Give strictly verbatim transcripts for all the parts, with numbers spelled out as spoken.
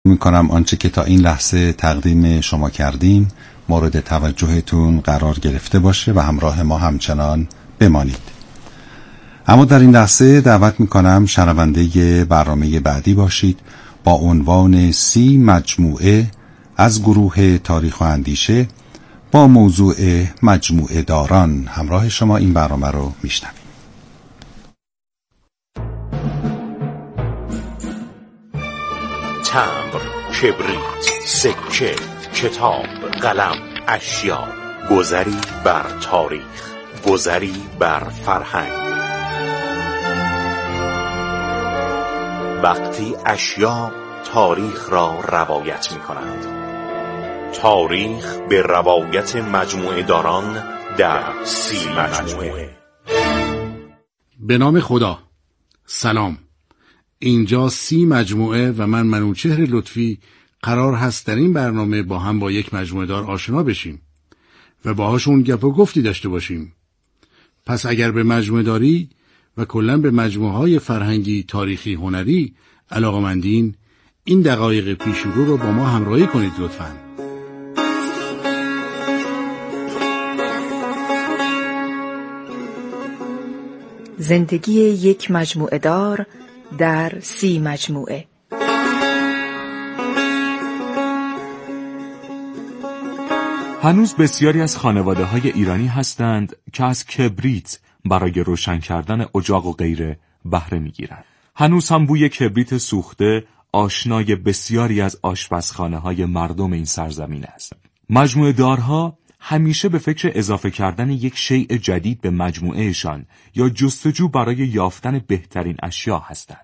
میکنم آنچه که تا این لحظه تقدیم شما کردیم مورد توجهتون قرار گرفته باشه و همراه ما همچنان بمانید. اما در این لحظه دعوت میکنم شنونده برنامه بعدی باشید با عنوان سی مجموعه از گروه تاریخ و اندیشه با موضوع مجموعه داران. همراه شما این برنامه رو میشنویم. تمبر، کبریت، سکه، کتاب، قلم، اشیا، گذری بر تاریخ، گذری بر فرهنگ. وقتی اشیا تاریخ را روایت می کنند. تاریخ به روایت مجموعه داران در سی مجموعه. به نام خدا. سلام. اینجا سی مجموعه و من منوچهر لطفی قرار هست در این برنامه با هم با یک مجموعه دار آشنا بشیم و باهاشون گپ و گفتی داشته باشیم. پس اگر به مجموعه داری و کلاً به مجموعه های فرهنگی، تاریخی، هنری علاقه‌مندین، این دقایق پیش رو رو با ما همراهی کنید لطفاً. زندگی یک مجموعه دار در سی مجموعه. هنوز بسیاری از خانواده‌های ایرانی هستند که از کبریت برای روشن کردن اجاق و غیره بهره می‌گیرند. هنوز هم بوی کبریت سوخته آشنای بسیاری از آشپزخانه‌های مردم این سرزمین است. مجموعه دارها همیشه به فکر اضافه کردن یک شیء جدید به مجموعهشان یا جستجو برای یافتن بهترین اشیا هستند.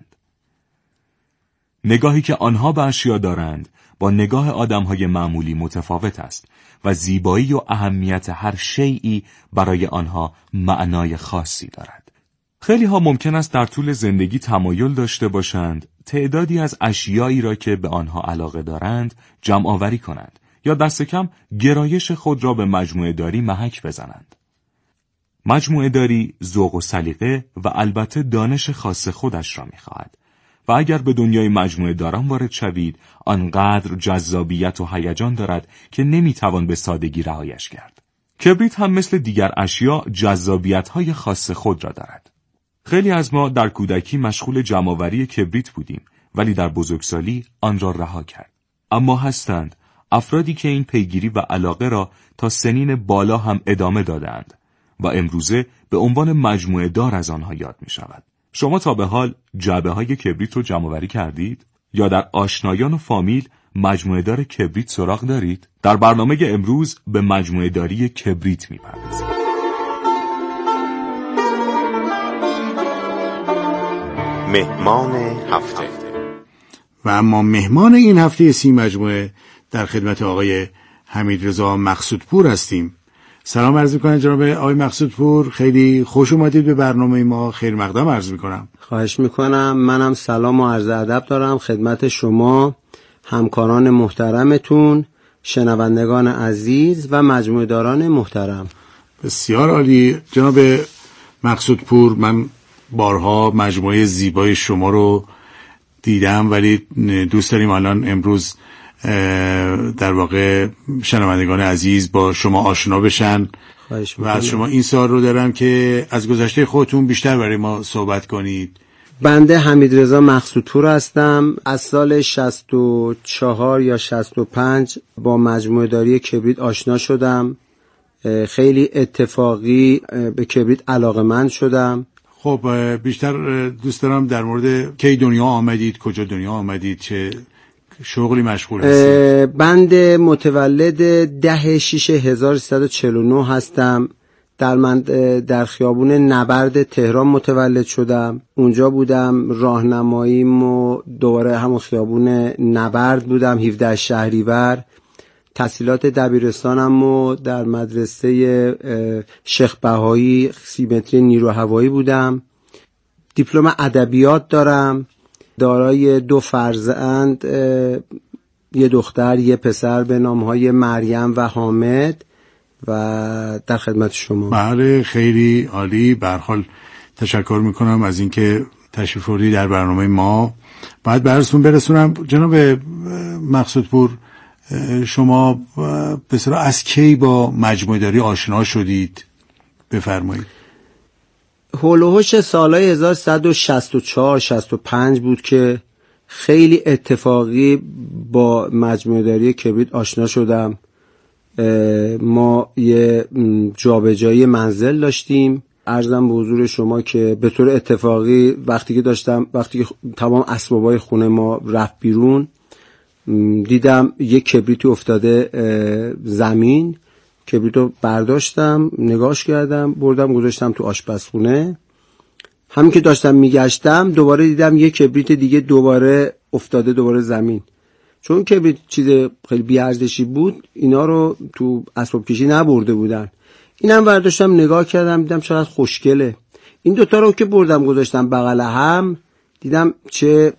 نگاهی که آنها به اشیا دارند با نگاه آدم‌های معمولی متفاوت است و زیبایی و اهمیت هر شیئی برای آنها معنای خاصی دارد. خیلی ها ممکن است در طول زندگی تمایل داشته باشند تعدادی از اشیایی را که به آنها علاقه دارند جمع آوری کنند یا دست کم گرایش خود را به مجموعه داری محک بزنند. مجموعه داری ذوق و سلیقه و البته دانش خاص خودش را می‌خواهد و اگر به دنیای مجموعه داران وارد شوید آنقدر جذابیت و هیجان دارد که نمی‌توان به سادگی رهایش کرد. کبریت هم مثل دیگر اشیا جذابیت‌های خاص خود را دارد. خیلی از ما در کودکی مشغول جمع‌آوری کبریت بودیم ولی در بزرگسالی آن را رها کرد. اما هستند افرادی که این پیگیری و علاقه را تا سنین بالا هم ادامه دادند و امروزه به عنوان مجموعه دار از آنها یاد می شود. شما تا به حال جعبه های کبریت رو جمع‌آوری کردید؟ یا در آشنایان و فامیل مجموعه دار کبریت سراغ دارید؟ در برنامه امروز به مجموعه داری کبریت می پردازیم. مهمان هفته. و اما مهمان این هفته سی مجموعه در خدمت آقای حمیدرضا مقصودپور هستیم. سلام عرض می‌کنم جناب آقای مقصودپور، خیلی خوش اومدید به برنامه ما. خیر مقدم عرض می‌کنم. خواهش می‌کنم. منم سلام و عرض ادب دارم خدمت شما، همکاران محترمتون، شنوندگان عزیز و مجموعه داران محترم. بسیار عالی جناب مقصودپور، من بارها مجموعه زیبای شما رو دیدم ولی دوست داریم الان امروز در واقع شنوندگان عزیز با شما آشنا بشن و از شما این سوال رو دارم که از گذشته خودتون بیشتر برای ما صحبت کنید. بنده حمیدرضا مقصودپور هستم. از سال شصت و چهار یا شصت و پنج با مجموعه داری کبریت آشنا شدم. خیلی اتفاقی به کبریت علاقه‌مند شدم. خب بیشتر دوست دارم در مورد کی دنیا آمدید، کجا دنیا آمدید، چه شغلی مشغول هستید؟ بنده متولد ده شش هزار و سیصد و چهل و نه هستم. در من در خیابون نبرد تهران متولد شدم. اونجا بودم راهنماییم و دوباره همون خیابون نبرد بودم هفده شهریور. تحصیلات دبیرستانم و در مدرسه شیخ بهایی سیمتری نیرو هوایی بودم. دیپلم ادبیات دارم. دارای دو فرزند، یه دختر یه پسر به نامهای مریم و حامد و در خدمت شما. بله خیلی عالی. به هر حال تشکر میکنم از اینکه تشریف آوردید در برنامه ما. بعد براتون برسونم جناب مقصودپور، شما به اصطلاح از کی با مجموعه داری آشنا شدید؟ بفرمایید. هول و هوش سالهای هزار و سیصد و شصت و چهار شصت و پنج بود که خیلی اتفاقی با مجموعه داری کبریت آشنا شدم. ما یه جابجایی منزل داشتیم. عرضم به حضور شما که به طور اتفاقی وقتی که داشتم وقتی که تمام اسبابای خونه ما رفت بیرون، دیدم یه کبریتی افتاده زمین. کبریتو برداشتم، نگاش کردم، بردم گذاشتم تو آشپزخونه. همین که داشتم میگشتم دوباره دیدم یه کبریت دیگه دوباره افتاده دوباره زمین. چون کبریت چیز خیلی بی‌ارزشی بود، اینا رو تو اسباب کشی نبرده بودن. اینم برداشتم نگاه کردم، دیدم چقدر خوشگله. این دوتا رو که بردم گذاشتم بغل هم، دیدم چه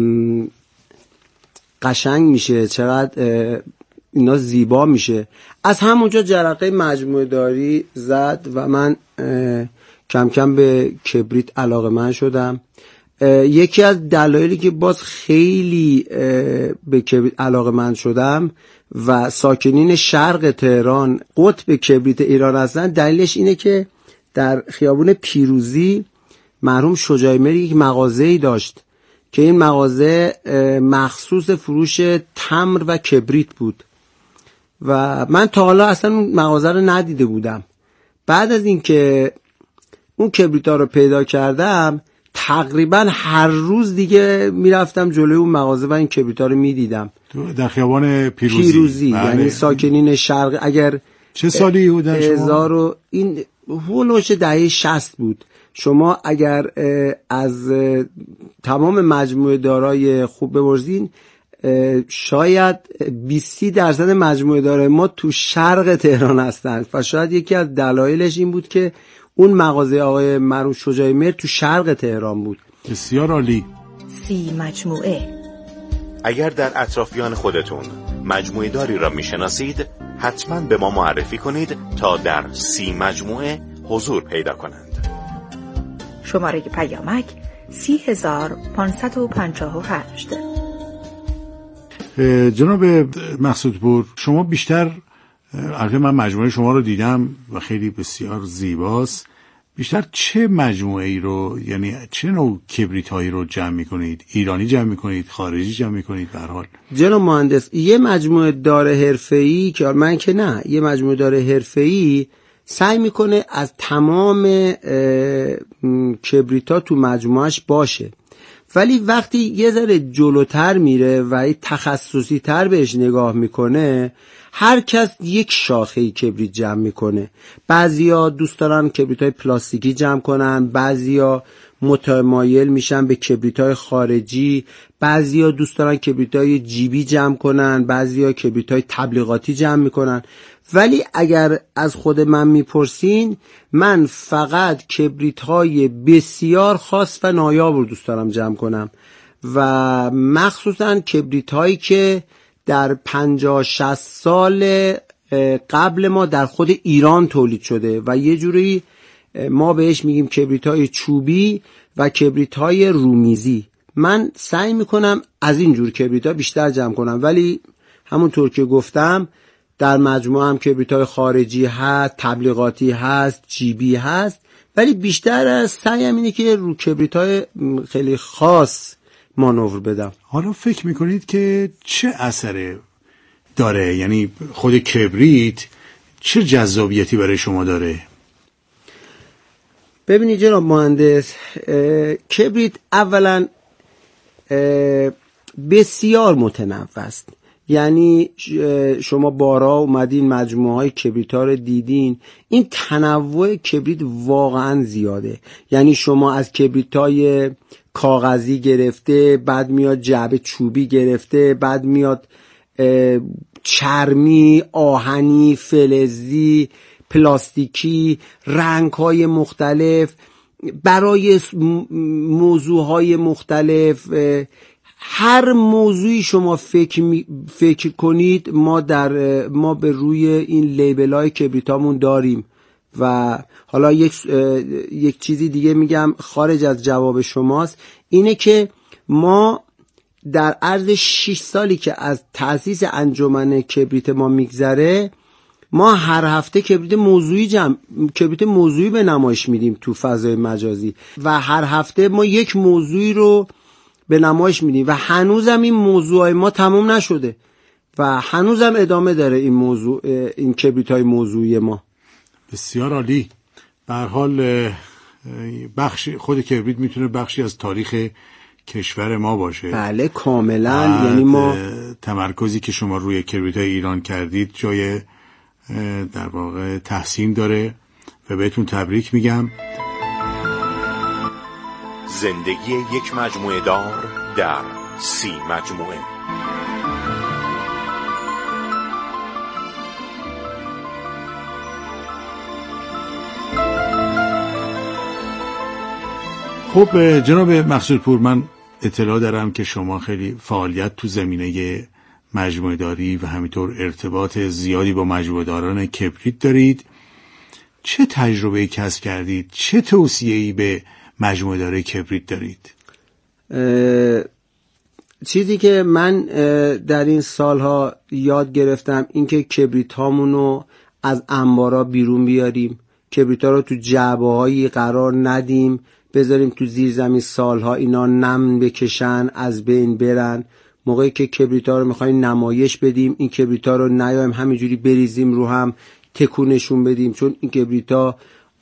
قشنگ میشه، چقدر اینا زیبا میشه. از همونجا جرقه مجموعه داری زد و من کم کم به کبریت علاقه‌مند شدم. یکی از دلایلی که باز خیلی به کبریت علاقه‌مند شدم و ساکنین شرق تهران قطب کبریت ایران هستن، دلیلش اینه که در خیابون پیروزی مرحوم شجاعی مهر یک مغازه‌ای داشت که این مغازه مخصوص فروش تمر و کبریت بود و من تا حالا اصلا اون مغازه رو ندیده بودم. بعد از اینکه اون کبریتا رو پیدا کردم، تقریبا هر روز دیگه میرفتم جلوی اون مغازه و این کبریتا رو میدیدم. در خیابان پیروزی, پیروزی. یعنی ساکنین شرق. اگر چه سالی بودن شما؟ هزار و این هولوش دهه شصت بود. شما اگر از تمام مجموعه دارای خوب بپرسین، شاید بیست درصد مجموعه دارای ما تو شرق تهران هستند و شاید یکی از دلایلش این بود که اون مغازه آقای مرحوم شجاعی مهر تو شرق تهران بود. بسیار عالی. سی مجموعه. اگر در اطرافیان خودتون مجموعه داری را میشناسید، حتما به ما معرفی کنید تا در سی مجموعه حضور پیدا کنند. شماره پیامک سی هزار پانصد و پنجاه و هشت. جناب مقصودپور، شما بیشتر، البته من مجموعه شما رو دیدم و خیلی بسیار زیباست، بیشتر چه مجموعه ای رو، یعنی چه نوع کبریت هایی رو جمع میکنید؟ ایرانی جمع میکنید؟ خارجی جمع میکنید؟ به هر حال جناب مهندس، یه مجموعه دار حرفه‌ای که من که نه، یه مجموعه دار حرفه‌ای سعی میکنه از تمام کبریت ها تو مجموعش باشه، ولی وقتی یه ذره جلوتر میره و تخصصی تر بهش نگاه میکنه، هر کس یک شاخه کبریت جمع میکنه. بعضیا دوست دارن کبریت‌های پلاستیکی جمع کنن، بعضیا متمایل میشن به کبریت‌های خارجی، بعضیا دوست دارن کبریت‌های جیبی جمع کنن، بعضیا کبریت‌های تبلیغاتی جمع میکنن. ولی اگر از خود من میپرسین، من فقط کبریت‌های بسیار خاص و نایاب رو دوست دارم جمع کنم و مخصوصا کبریت‌هایی که در پنجاه شصت سال قبل ما در خود ایران تولید شده و یه جوری ما بهش میگیم کبریت‌های چوبی و کبریت‌های رومیزی. من سعی میکنم از این جور کبریت‌ها بیشتر جمع کنم، ولی همونطور که گفتم در مجموعه هم کبریت‌های خارجی هست، تبلیغاتی هست، جیبی هست، ولی بیشتر از سعیم اینه که رو کبریت‌های خیلی خاص مانور بدم. حالا فکر میکنید که چه اثر داره؟ یعنی خود کبریت چه جذابیتی برای شما داره؟ ببینید جناب مهندس، کبریت اولا بسیار متنوع است. یعنی شما بارها اومدین مجموعه های کبریت ها رو دیدین، این تنوع کبریت واقعا زیاده. یعنی شما از کبریت های کاغذی گرفته، بعد میاد جعبه چوبی گرفته، بعد میاد چرمی، آهنی، فلزی، پلاستیکی، رنگ های مختلف برای موضوع های مختلف. هر موضوعی شما فکر می فکر کنید ما در ما به روی این لیبل های کبریتامون داریم و حالا یک یک چیزی دیگه میگم خارج از جواب شماست، اینه که ما در عرض شش سالی که از تأسیس انجمن کبریت ما میگذره، ما هر هفته کبریت موضوعی جمع کبریت موضوعی به نمایش میدیم تو فضای مجازی و هر هفته ما یک موضوعی رو به نمایش میدیم و هنوزم این موضوعای ما تموم نشده و هنوزم ادامه داره این موضوع، این کبریت‌های موضوعی ما. بسیار عالی. به هر حال بخش خود کبریت میتونه بخشی از تاریخ کشور ما باشه. بله کاملا. یعنی ما تمرکزی که شما روی کبریت‌های ایران کردید جای در واقع تحسین داره و بهتون تبریک میگم. زندگی یک مجموعه دار در سی مجموعه. خب جناب مقصودپور، من اطلاع دارم که شما خیلی فعالیت تو زمینه مجموعه داری و همینطور ارتباط زیادی با مجموعه داران کبریت دارید. چه تجربه‌ای کسب کردید؟ چه توصیه‌ای به مجموعه داره کبریت دارید؟ چیزی که من در این سالها یاد گرفتم این که کبریت هامونو از انبارا بیرون بیاریم، کبریت ها رو تو جعبه هایی قرار ندیم، بذاریم تو زیر زمین سالها اینا نم بکشن، از بین برن. موقعی که کبریت ها رو میخوایم نمایش بدیم، این کبریت ها رو نیایم همینجوری بریزیم رو هم تکونشون بدیم، چون این کبریت ها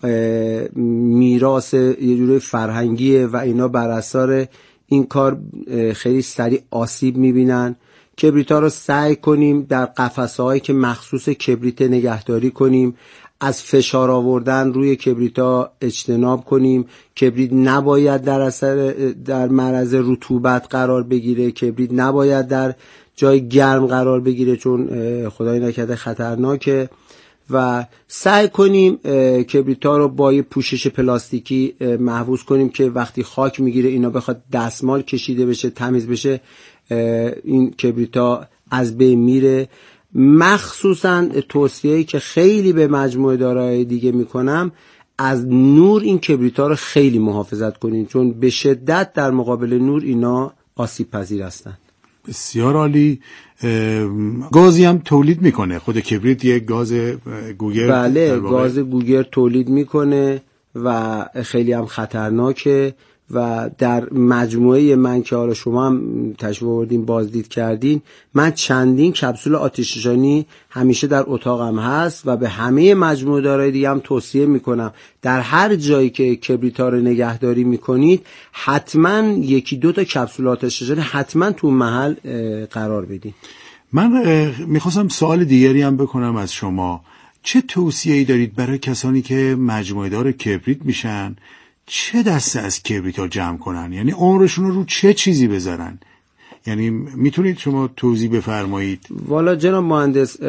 میراث یه جوری فرهنگیه و اینا بر اثر این کار خیلی سریع آسیب میبینن. کبریت ها رو سعی کنیم در قفسه هایی که مخصوص کبریت نگهداری کنیم، از فشار آوردن روی کبریت ها اجتناب کنیم. کبریت نباید در اثر در معرض رطوبت قرار بگیره، کبریت نباید در جای گرم قرار بگیره چون خدای نکرده خطرناکه. و سعی کنیم کبریت ها رو با یه پوشش پلاستیکی محفوظ کنیم که وقتی خاک میگیره اینا بخواد دستمال کشیده بشه، تمیز بشه، این کبریت ها از بین میره. مخصوصا توصیه‌ای که خیلی به مجموعه دارای دیگه میکنم، از نور این کبریت ها رو خیلی محافظت کنین، چون به شدت در مقابل نور اینا آسیب پذیر هستن. بسیار عالی. گازی هم تولید میکنه خود کبریت؟ یک گاز گوگر؟ بله، گاز گوگر تولید میکنه و خیلی هم خطرناکه و در مجموعه من که حالا شما هم تشریف آوردین بازدید کردین، من چندین کپسول آتش‌نشانی همیشه در اتاقم هست و به همه مجموعه دارای دیگه هم توصیه میکنم در هر جایی که کبریت ها رو نگهداری میکنید حتما یکی دو تا کپسول آتش‌نشانی حتما تو محل قرار بدین. من میخواستم سوال دیگری هم بکنم از شما. چه توصیه‌ای دارید برای کسانی که مجموعه دار کبریت میشن؟ چه دسته از کبریت ها جمع کنن؟ یعنی عمرشون رو رو چه چیزی بذارن؟ یعنی میتونید شما توضیح بفرمایید؟ والا جناب مهندس،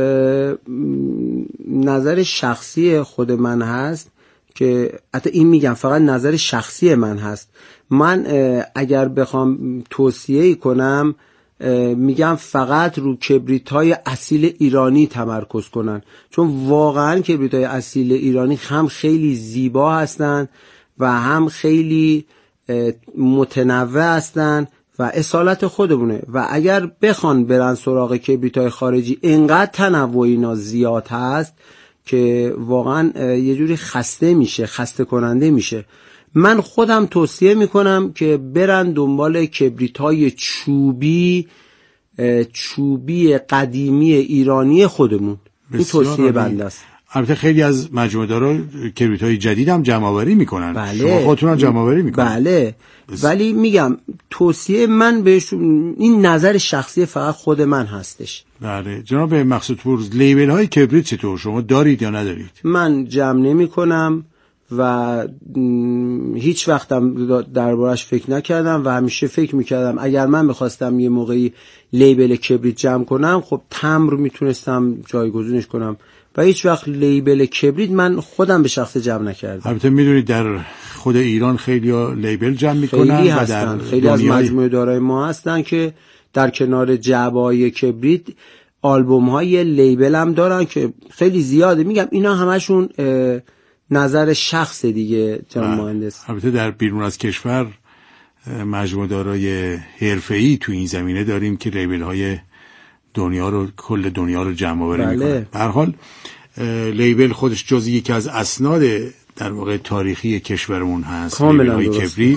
نظر شخصی خود من هست که حتی این میگم فقط نظر شخصی من هست. من اگر بخوام توصیه کنم میگم فقط رو کبریت های اصیل ایرانی تمرکز کنن، چون واقعا کبریت های اصیل ایرانی هم خیلی زیبا هستن و هم خیلی متنوع هستن و اصالت خودمونه و اگر بخوان برن سراغ کبریت‌های خارجی اینقدر تنوع اینا زیاد هست که واقعا یه جوری خسته میشه، خسته کننده میشه. من خودم توصیه میکنم که برن دنبال کبریت‌های چوبی چوبی قدیمی ایرانی خودمون. این توصیه بنده است. البته خیلی از مجموعه دارا کبریت های جدید هم جمع آوری میکنن. بله. شما خودتون هم جمع آوری میکنن. بله. بس. ولی میگم توصیه من بهش این نظر شخصی فقط خود من هستش. بله. جناب مقصودپور، لیبل های کبریت چطور شما دارید یا ندارید؟ من جمع نمی کنم و هیچ وقتم دربارش فکر نکردم و همیشه فکر میکردم اگر من بخواستم یه موقعی لیبل کبریت جمع کنم خب تمبر میتونستم جایگزینش کنم و هیچ وقت لیبل کبریت من خودم به شخص جمع نکردم. البته میدونید در خود ایران خیلی ها لیبل جمع میکنن خیلی و در خیلی از مجموعه دارای ما هستن که در کنار جعبه‌های کبریت آلبوم های لیبل هم دارن که خیلی زیاده. میگم اینا همشون نظر شخص دیگه جناب مهندس. البته در بیرون از کشور مجموعه دارای حرفه‌ای تو این زمینه داریم که لیبل های دنیا رو، کل دنیا رو جمع آوری بله. میکنه. به هر حال لیبل خودش جز یکی از اسناد در واقع تاریخی کشورمون هست، لیبل های کبریت.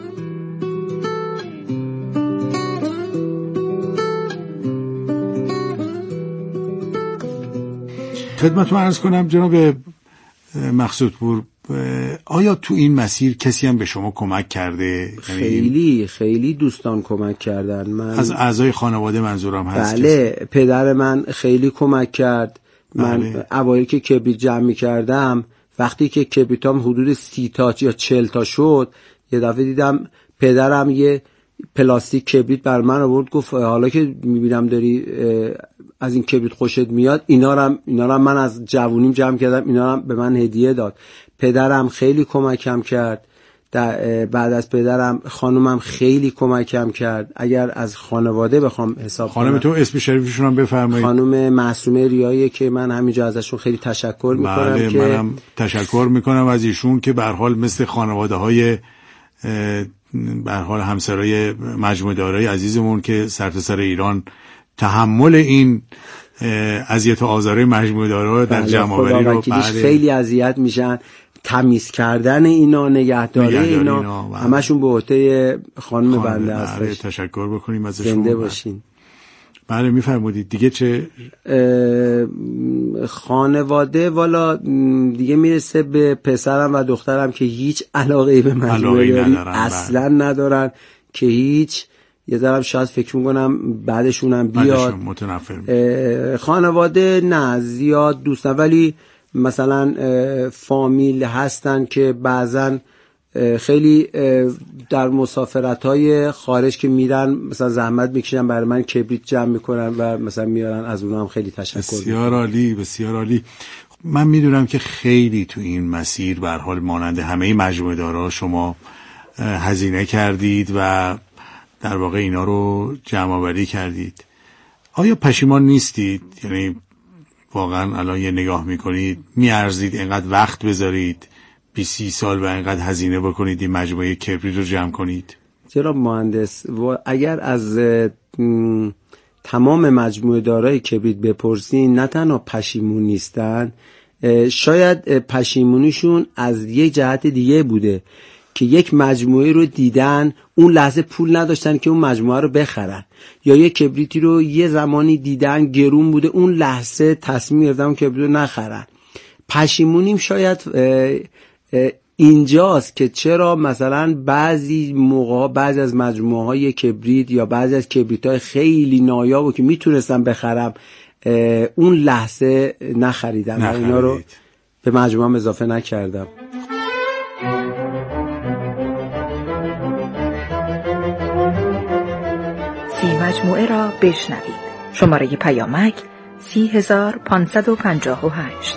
خدمتتون عرض کنم جناب مقصودپور، آیا تو این مسیر کسی هم به شما کمک کرده؟ خیلی خیلی دوستان کمک کردن. من از اعضای خانواده منظورم هست. بله کسی؟ پدر من خیلی کمک کرد. من بله. اوایل که کبریت جمع می کردم، وقتی که کبریتام حدود سی تا یا چل تا شد، یه دفعه دیدم پدرم یه پلاستیک کبریت بر من آورد، گفت حالا که میبینم داری از این کبریت خوشت میاد، اینا رو اینا رو من از جوونیم جمع کردم، اینا رو به من هدیه داد. پدرم خیلی کمکم کرد. بعد از پدرم خانومم خیلی کمکم کرد. اگر از خانواده بخوام حساب کنم، خانم تو اسم شریفشون هم بفرمایید. خانم معصومه ریایی که من همینجا ازشون خیلی تشکر میکنم. بله که منم تشکر میکنم از ایشون که به هر حال مثل خانواده های به هر حال همسرای مجموعه دارای عزیزمون که سرتاسر ایران تحمل این اذیت و آزار مجموعه دارا در جمع آوری رو بعد خیلی اذیت میشن، تمیز کردن اینا، نگهداری اینا, اینا همشون به عهده خانم بنده هستش. تشکر بکنیم ازشون. زنده باشین. بله میفرمودید دیگه چه خانواده؟ والا دیگه میرسه به پسرم و دخترم که هیچ علاقه‌ای به مجموعه داری اصلا ندارن، که هیچ یه ذره شاید فکر میکنم بعدشونم بیاد. متنفر خانواده نه زیاد دوست نه، ولی مثلا فامیل هستن که بعضن خیلی در مسافرت‌های خارج که میرن مثلا زحمت میکشن برای من کبریت جمع میکنن و مثلا میارن، از اونها هم خیلی تشکر. بسیار عالی، بسیار عالی. من میدونم که خیلی تو این مسیر به هر حال مانند همه مجموعه دارا شما هزینه کردید و در واقع اینا رو جمع آوری کردید. آیا پشیمان نیستید؟ یعنی واقعا الان یه نگاه میکنید میارزید اینقدر وقت بذارید بیست سی سال و اینقدر هزینه بکنید این مجموعه کبریت رو جمع کنید؟ چرا مهندس، اگر از تمام مجموعه دارای کبریت بپرسین نه تنها پشیمون نیستن، شاید پشیمونیشون از یک جهت دیگه بوده که یک مجموعه رو دیدن اون لحظه پول نداشتن که اون مجموعه رو بخرن، یا یک کبریتی رو یه زمانی دیدن گرون بوده اون لحظه تصمیم گرفتن اون کبریت رو نخرن. پشیمونیم شاید اه اه اینجاست که چرا مثلا بعضی موقع بعضی از مجموعه های کبریت یا بعضی از کبریت های خیلی نایابو که میتونستم بخرم اون لحظه نخریدم و اینا رو به مجموعه اضافه نکردم. سی مجموعه را بشنوید. شماره پیامک سی هزار پانصد و پنجاه و هشت.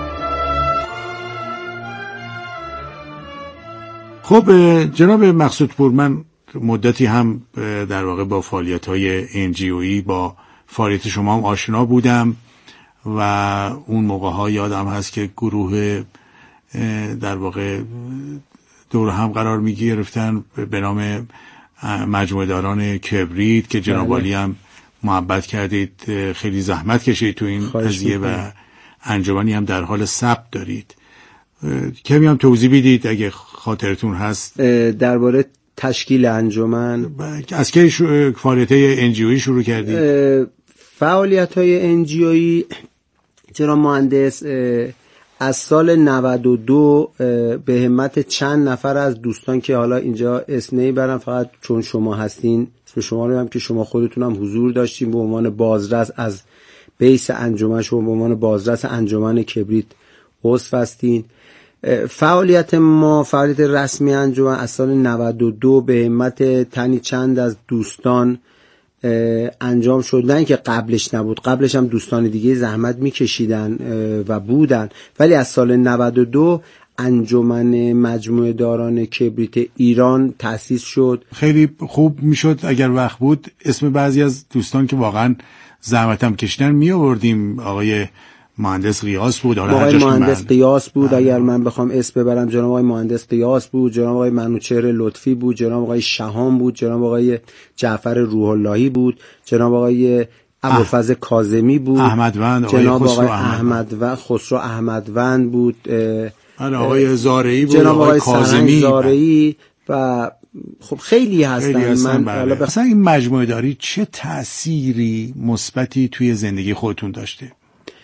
خب جناب مقصودپور، من مدتی هم در واقع با فعالیت‌های ان جی او ای با فعالیت شما هم آشنا بودم و اون موقع‌ها یادم هست که گروه در واقع دور هم قرار می‌گرفتن به نام مجموعه داران کبریت که جناب عالی هم محبت کردید، خیلی زحمت کشید تو این قضیه و انجمنی هم در حال ثبت دارید. کمی هم توضیح بدید اگه خاطرتون هست درباره تشکیل انجمن. از کی فعالیت‌های ان جی او ای شروع کردید؟ فعالیت‌های ان جی او ای چرا مهندس از سال نود و دو به همت چند نفر از دوستان که حالا اینجا اسم نمیبرم فقط چون شما هستین اسم شما رو هم که شما خودتون هم حضور داشتین به عنوان بازرس از بیس انجمن، شما به عنوان بازرس انجمن کبریت عضو هستین. فعالیت ما فعالیت رسمی انجمن از سال نود و دو به همت تنی چند از دوستان انجام شد، نه اینکه قبلش نبود، قبلش هم دوستان دیگه زحمت میکشیدن و بودن، ولی از سال نود و دو انجمن مجموعه داران کبریت ایران تأسیس شد. خیلی خوب میشد اگر وقت بود اسم بعضی از دوستان که واقعا زحمت هم کشیدن می آوردیم، آقای مهندس قیاس بود، حالا آقای هر جاش مهندس من... قیاس بود. اگر من بخوام اسم ببرم جناب آقای مهندس قیاس بود، جناب آقای منوچهر لطفی بود، جناب آقای شهام بود، جناب آقای جعفر روح اللهی بود، جناب آقای ابوالفضل کاظمی بود، احمدوند، جناب آقای آقای احمدوند، خسرو احمدوند بود، آقای زارعی بود، جناب آقای کاظمی زارعی و خب خیلی هستن. خیلی هستن. من بله. بخ... اصلا این مجموعه داری چه تأثیری مثبتی توی زندگی خودتون داشته؟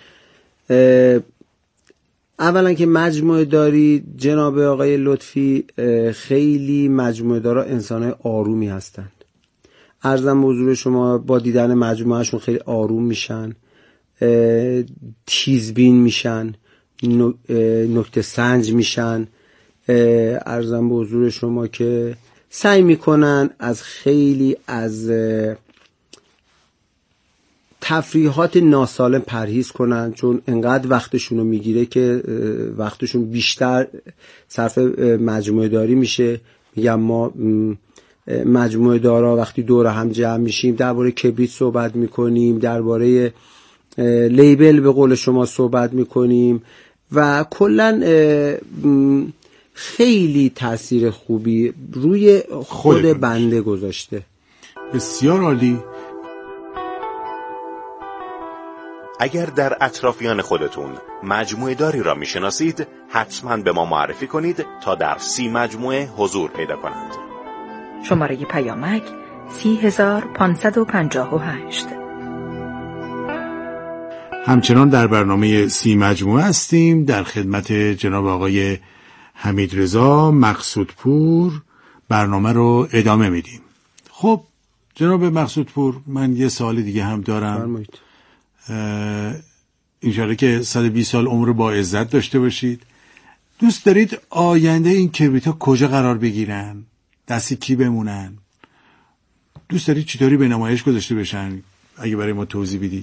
اولا که مجموعه داری جناب آقای لطفی خیلی مجموعه دارا انسان‌های آرومی هستند. عرضم به حضور شما با دیدن مجموعهشون خیلی آروم میشن، تیزبین میشن، نکته سنج میشن. عرضم به حضور شما که سعی میکنن از خیلی از تفریحات ناسالم پرهیز کنن، چون انقدر وقتشون رو میگیره که وقتشون بیشتر صرف مجموعه داری میشه. میگم ما مجموعه دارا وقتی دور هم جمع میشیم درباره کبریت صحبت میکنیم، درباره لیبل به قول شما صحبت میکنیم و کلا خیلی تاثیر خوبی روی خود بنده گذاشته. بسیار عالی. اگر در اطرافیان خودتون مجموعه داری را میشناسید حتما به ما معرفی کنید تا در سی مجموعه حضور پیدا کنند. شماره پیامک سی هزار پانصد و پنجاه و هشت. همچنان در برنامه سی مجموعه هستیم، در خدمت جناب آقای حمیدرضا مقصودپور برنامه رو ادامه میدیم. خب جناب مقصودپور، من یه سوال دیگه هم دارم. فرمایید. انشاءالله که صد و بیست سال عمر با عزت داشته باشید. دوست دارید آینده این کبریت ها کجا قرار بگیرن؟ دستی کی بمونن؟ دوست دارید چطوری به نمایش گذاشته بشن؟ اگه برای ما توضیح بدید.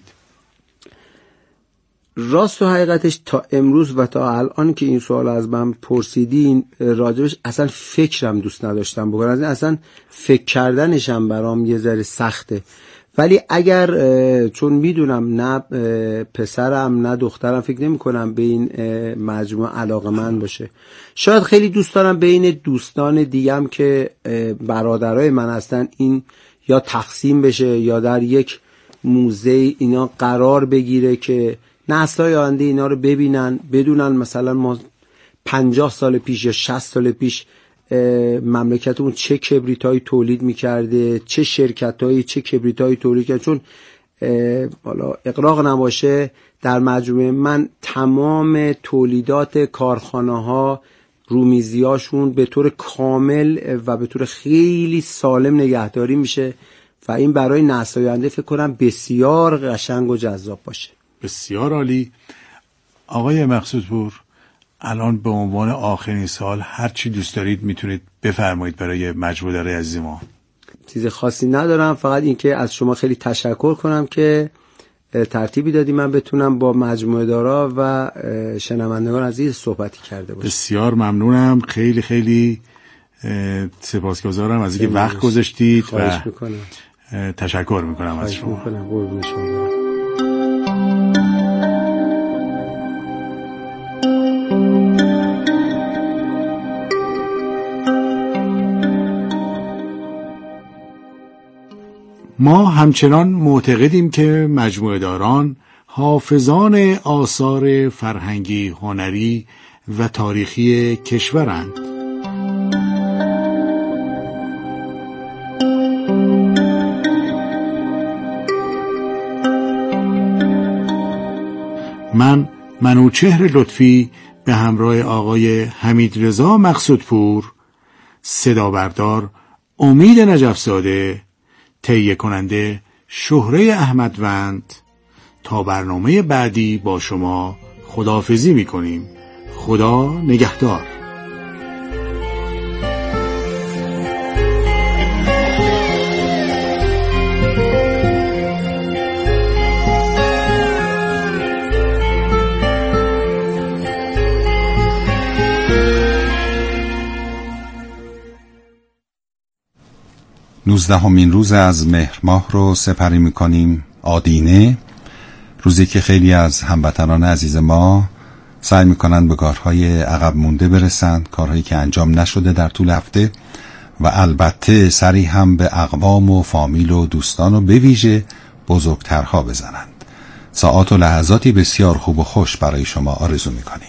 راست و حقیقتش تا امروز و تا الان که این سوال از من پرسیدین راجبش اصلا فکرم دوست نداشتم بکنم، اصلا فکر کردنشم برام یه ذره سخته. ولی اگر چون میدونم نه پسرم نه دخترم فکر نمی کنم به این مجموعه علاقه من باشه. شاید خیلی دوست دارم بین دوستان دیگم که برادرای من هستن این یا تقسیم بشه یا در یک موزه اینا قرار بگیره که نسل‌های آینده اینا رو ببینن، بدونن مثلا ما پنجاه سال پیش یا شصت سال پیش مملکتمون چه کبریتایی تولید میکرده، چه شرکتایی چه کبریتایی تولید کرده. چون حالا اغراق نباشه در مجموعه من تمام تولیدات کارخانه ها رومیزیاشون به طور کامل و به طور خیلی سالم نگهداری میشه و این برای نسل‌های آینده فکر کنم بسیار قشنگ و جذاب باشه. بسیار عالی. آقای مقصودپور، الان به عنوان آخرین سال هر چی دوست دارید میتونید بفرمایید برای مجموعه داره عزیز ما. چیز خاصی ندارم، فقط اینکه از شما خیلی تشکر کنم که ترتیبی دادی من بتونم با مجموعه دارا و شنوندگان عزیز صحبتی کرده باشم. بسیار ممنونم، خیلی خیلی سپاسگزارم از اینکه وقت گذاشتید و میکنم. تشکر میکنم از شما. میکنم. قربون شما. ما همچنان معتقدیم که مجموعه داران حافظان آثار فرهنگی، هنری و تاریخی کشورند. من منوچهر لطفی به همراه آقای حمیدرضا مقصودپور، صدا بردار امید نجفزاده، تهیه کننده شهره احمدوند، تا برنامه بعدی با شما خداحافظی میکنیم. خدا نگهدار. نوزدهمین روز از مهر ماه رو سپری میکنیم. آدینه، روزی که خیلی از هموطنان عزیز ما سعی میکنن به کارهای عقب مونده برسند، کارهایی که انجام نشده در طول هفته، و البته سری هم به اقوام و فامیل و دوستان و به ویژه بزرگترها بزنند. ساعات و لحظاتی بسیار خوب و خوش برای شما آرزو میکنیم.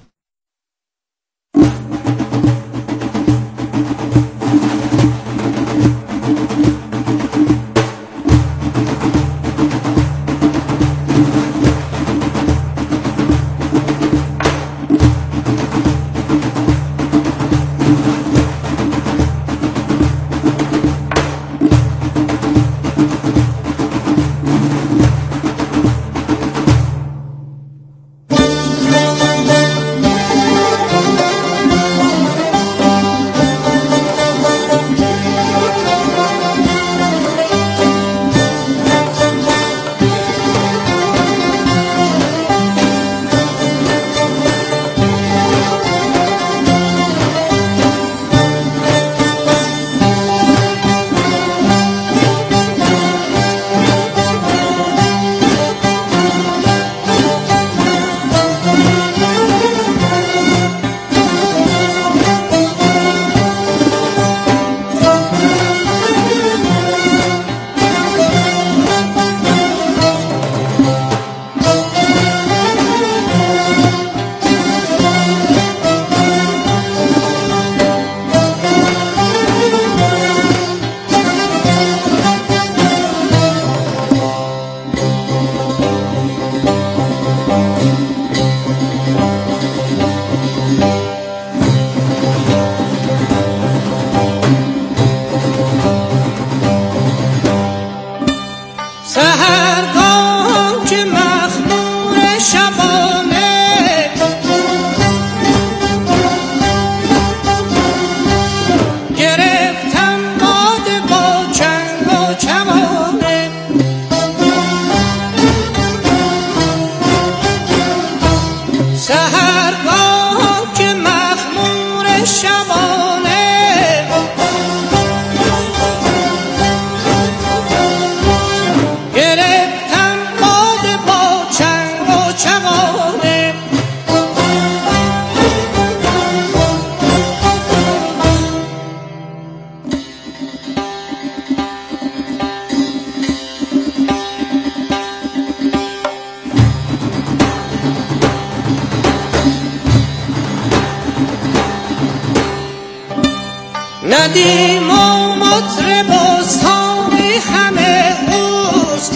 ندیم و مطرب و ساقی همه اوست،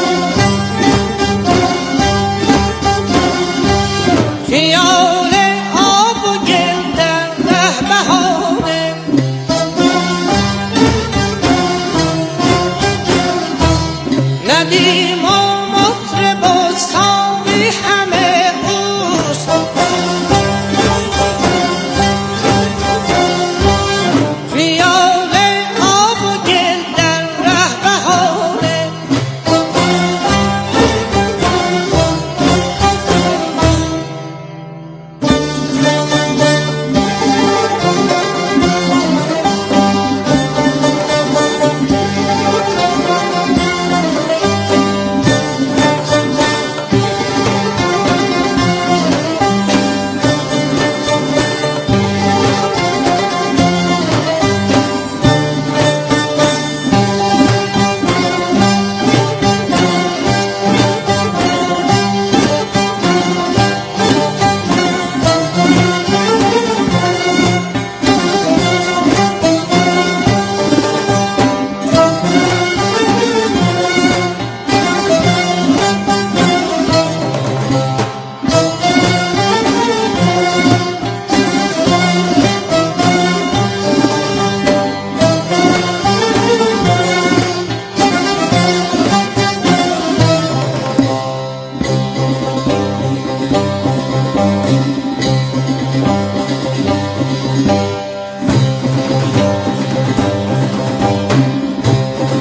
خیال آب و گل در ره بهاره. ندیم و مطرب و ساقی همه اوست،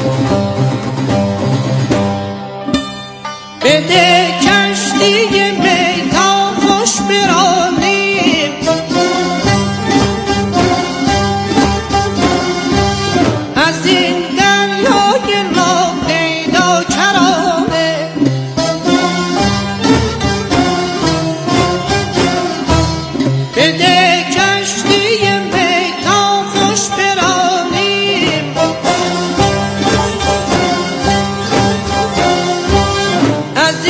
بده کشتی